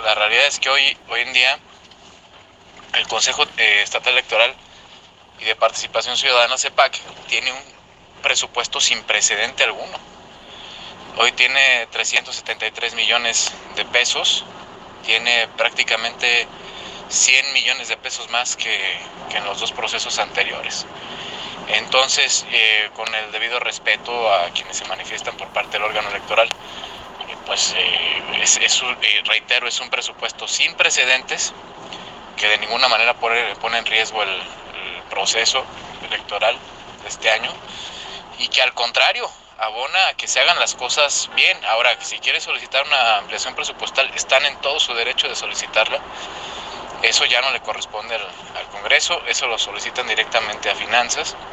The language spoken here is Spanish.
la realidad es que hoy en día el Consejo Estatal Electoral y de Participación Ciudadana, CEPAC, tiene un presupuesto sin precedente alguno. Hoy tiene 373 millones de pesos, tiene prácticamente 100 millones de pesos más que en los dos procesos anteriores. Entonces, con el debido respeto a quienes se manifiestan por parte del órgano electoral, reitero, es un presupuesto sin precedentes que de ninguna manera pone en riesgo el proceso electoral de este año y que al contrario abona a que se hagan las cosas bien. Ahora, si quiere solicitar una ampliación presupuestal, están en todo su derecho de solicitarla. Eso ya no le corresponde al Congreso, eso lo solicitan directamente a Finanzas.